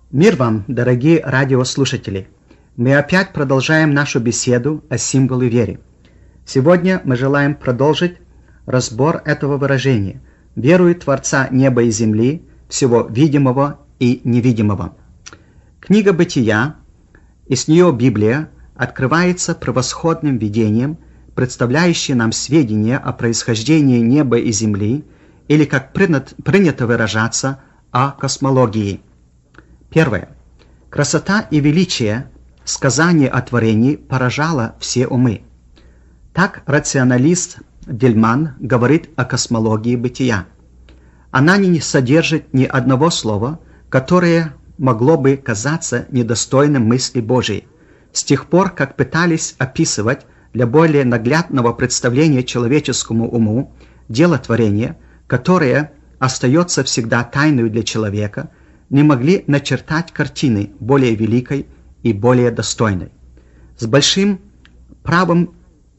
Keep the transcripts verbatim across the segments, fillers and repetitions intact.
Мир вам, дорогие радиослушатели! Мы опять продолжаем нашу беседу о символе веры. Сегодня мы желаем продолжить разбор этого выражения «Верую Творца неба и земли, всего видимого и невидимого». Книга Бытия, и с нее Библия, открывается превосходным видением, представляющим нам сведения о происхождении неба и земли, или, как принято выражаться, о космологии. Первое. Красота и величие сказания о творении поражало все умы. Так рационалист Дельман говорит о космологии бытия. Она не содержит ни одного слова, которое могло бы казаться недостойным мысли Божией, с тех пор, как пытались описывать для более наглядного представления человеческому уму дело творения, которое остается всегда тайной для человека, не могли начертать картины более великой и более достойной. С большим правом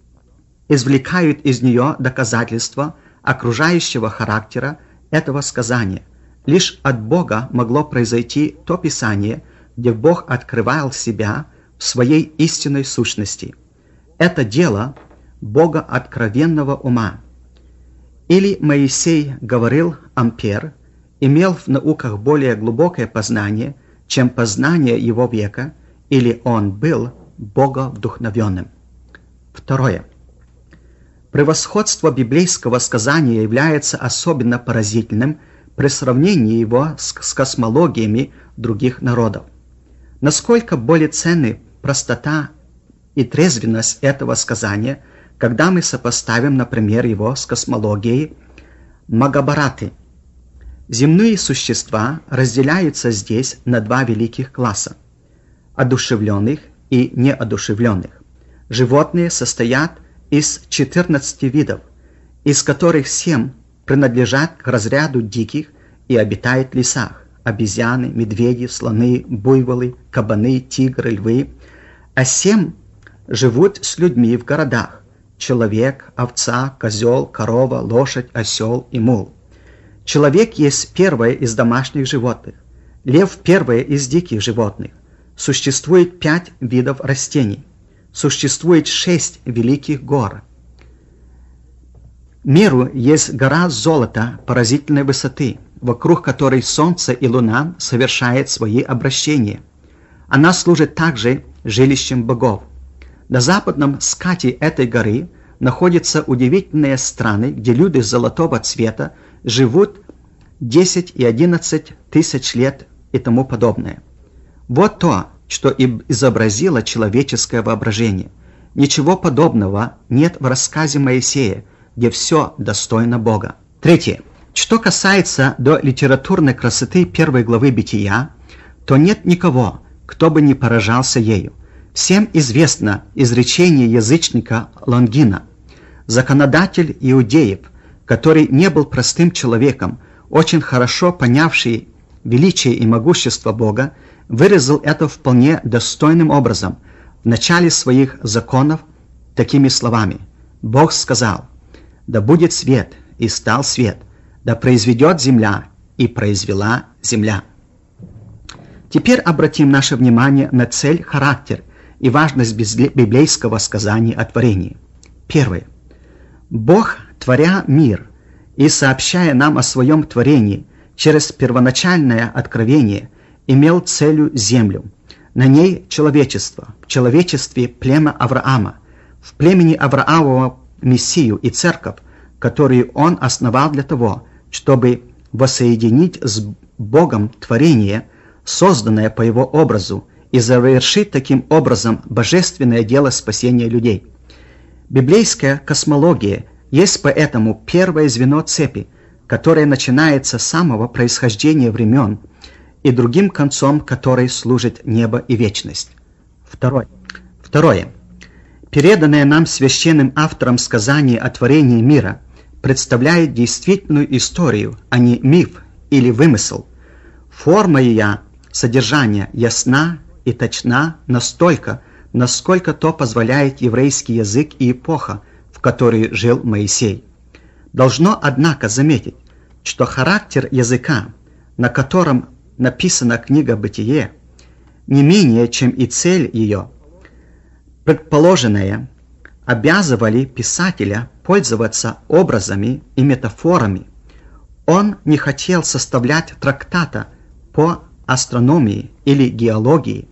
извлекают из нее доказательства окружающего характера этого сказания. Лишь от Бога могло произойти то Писание, где Бог открывал себя в своей истинной сущности. Это дело Бога откровенного ума. Или Моисей говорил Ампер, имел в науках более глубокое познание, чем познание его века, или он был боговдухновенным. Второе. Превосходство библейского сказания является особенно поразительным при сравнении его с, с космологиями других народов. Насколько более ценны простота и трезвенность этого сказания, когда мы сопоставим, например, его с космологией Магабараты. Земные существа разделяются здесь на два великих класса – одушевленных и неодушевленных. Животные состоят из четырнадцати видов, из которых семь принадлежат к разряду диких и обитают в лесах – обезьяны, медведи, слоны, буйволы, кабаны, тигры, львы, а семь живут с людьми в городах – человек, овца, козел, корова, лошадь, осел и мул. Человек есть первое из домашних животных, лев первое из диких животных. Существует пять видов растений. Существует шесть великих гор. Миру есть гора золота поразительной высоты, вокруг которой солнце и луна совершают свои обращения. Она служит также жилищем богов. На западном скате этой горы находятся удивительные страны, где люди золотого цвета живут десять и одиннадцать тысяч лет и тому подобное. Вот то, что изобразило человеческое воображение. Ничего подобного нет в рассказе Моисея, где все достойно Бога. Третье. Что касается до литературной красоты первой главы Бытия, то нет никого, кто бы не поражался ею. Всем известно изречение язычника Лонгина. Законодатель иудеев, который не был простым человеком, очень хорошо понявший величие и могущество Бога, выразил это вполне достойным образом в начале своих законов такими словами. Бог сказал: «Да будет свет, и стал свет, да произведет земля, и произвела земля». Теперь обратим наше внимание на цель, характер и важность библейского сказания о творении. Первое. Бог, творя мир и сообщая нам о своем творении через первоначальное откровение, имел целью землю. На ней человечество, в человечестве племя Авраама, в племени Авраамова Мессию и церковь, которую он основал для того, чтобы воссоединить с Богом творение, созданное по его образу, и завершить таким образом божественное дело спасения людей. Библейская космология есть поэтому первое звено цепи, которое начинается с самого происхождения времен и другим концом которой служит небо и вечность. Второе. Второе. Переданное нам священным автором сказание о творении мира представляет действительную историю, а не миф или вымысел. Форма ее содержания ясна и точна настолько, насколько то позволяет еврейский язык и эпоха, в которой жил Моисей. Должно, однако, заметить, что характер языка, на котором написана книга «Бытие», не менее, чем и цель ее, предположенная, обязывали писателя пользоваться образами и метафорами. Он не хотел составлять трактата по астрономии или геологии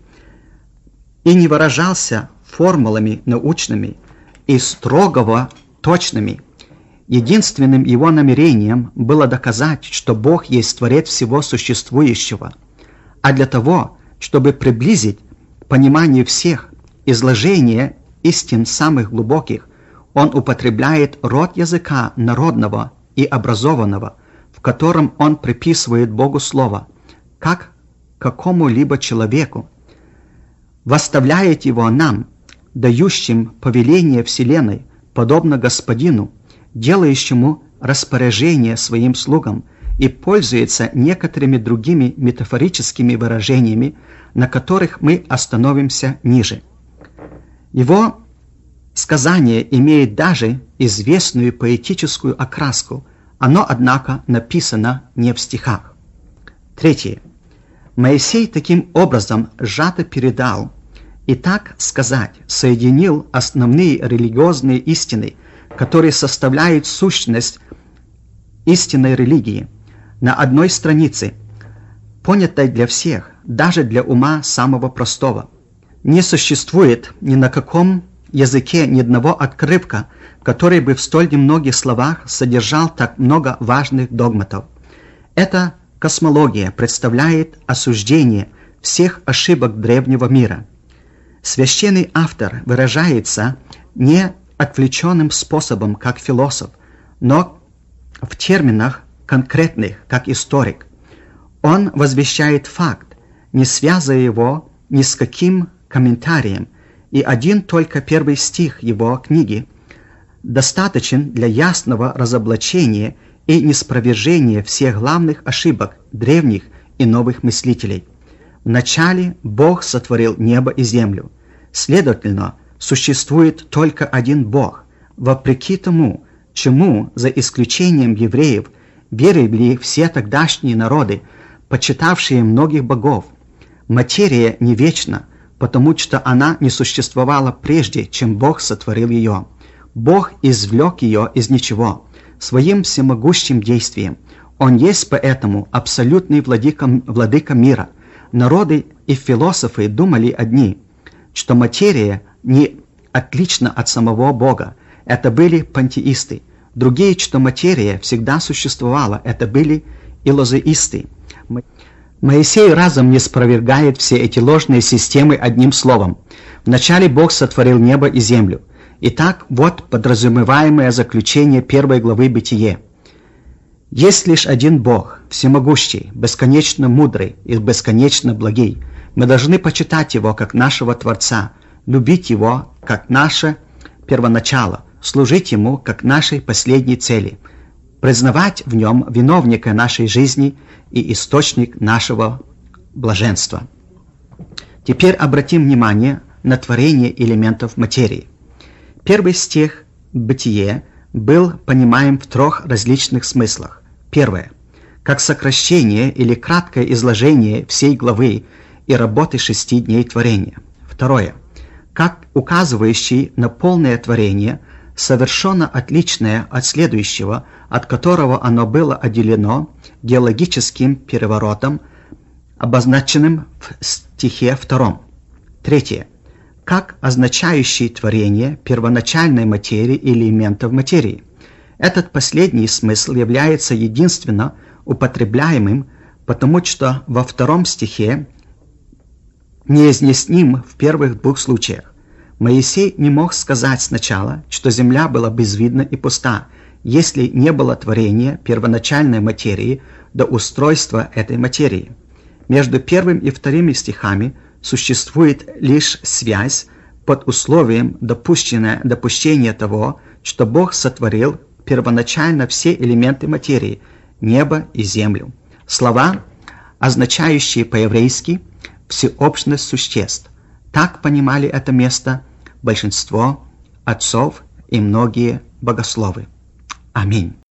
и не выражался формулами научными и строго точными. Единственным его намерением было доказать, что Бог есть Творец всего существующего, а для того, чтобы приблизить к пониманию всех изложение истин самых глубоких, он употребляет род языка народного и образованного, в котором он приписывает Богу слово, как какому-либо человеку, восставляет его нам, дающим повеление Вселенной, подобно Господину, делающему распоряжение своим слугам, и пользуется некоторыми другими метафорическими выражениями, на которых мы остановимся ниже. Его сказание имеет даже известную поэтическую окраску, оно, однако, написано не в стихах. Третье. Моисей таким образом сжато передал и, так сказать, соединил основные религиозные истины, которые составляют сущность истинной религии, на одной странице, понятой для всех, даже для ума самого простого. Не существует ни на каком языке ни одного отрывка, который бы в столь немногих словах содержал так много важных догматов. Эта космология представляет осуждение всех ошибок древнего мира. Священный автор выражается не отвлеченным способом, как философ, но в терминах конкретных, как историк. Он возвещает факт, не связывая его ни с каким комментарием, и один только первый стих его книги достаточен для ясного разоблачения и неспровержения всех главных ошибок древних и новых мыслителей. Вначале Бог сотворил небо и землю. Следовательно, существует только один Бог, вопреки тому, чему, за исключением евреев, верили все тогдашние народы, почитавшие многих богов. Материя не вечна, потому что она не существовала прежде, чем Бог сотворил ее. Бог извлек ее из ничего, своим всемогущим действием. Он есть поэтому абсолютный владыка, владыка мира. Народы и философы думали одни, что материя не отлична от самого Бога. Это были пантеисты. Другие, что материя всегда существовала, это были илозеисты. Моисей разом не спровергает все эти ложные системы одним словом. Вначале Бог сотворил небо и землю. Итак, вот подразумеваемое заключение первой главы Бытие. Есть лишь один Бог, всемогущий, бесконечно мудрый и бесконечно благий. Мы должны почитать Его как нашего Творца, любить Его как наше первоначало, служить Ему как нашей последней цели, признавать в Нем виновника нашей жизни и источник нашего блаженства. Теперь обратим внимание на творение элементов материи. Первый стих «Бытие» был понимаем в трех различных смыслах. Первое. Как сокращение или краткое изложение всей главы и работы шести дней творения. Второе. Как указывающий на полное творение, совершенно отличное от следующего, от которого оно было отделено геологическим переворотом, обозначенным в стихе втором. Третье. Как означающий творение первоначальной материи или элементов материи. Этот последний смысл является единственно употребляемым, потому что во втором стихе неизъясним в первых двух случаях. Моисей не мог сказать сначала, что земля была безвидна и пуста, если не было творения первоначальной материи до устройства этой материи. Между первым и вторыми стихами существует лишь связь под условием допущения, допущения того, что Бог сотворил первоначально все элементы материи, небо и землю. Слова, означающие по-еврейски всеобщность существ. Так понимали это место большинство отцов и многие богословы. Аминь.